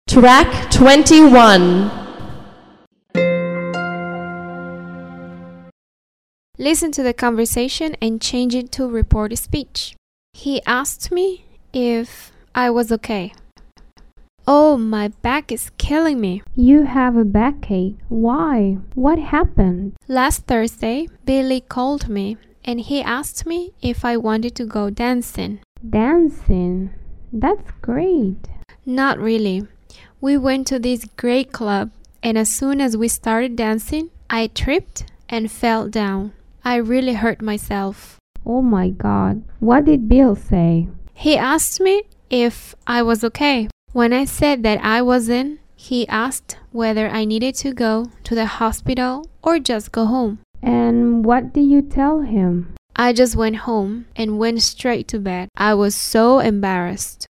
Track 21. Listen to the conversation and change it to reported speech. He asked me if I was okay. Oh, my back is killing me. You have a backache. Why? What happened? Last Thursday, Billy called me and he asked me if I wanted to go dancing. Dancing? That's great. Not really. We went to this great club and as soon as we started dancing, I tripped and fell down. I really hurt myself. Oh my God. What did Bill say? He asked me if I was okay. When I said that I wasn't, he asked whether I needed to go to the hospital or just go home. And what did you tell him? I just went home and went straight to bed. I was so embarrassed.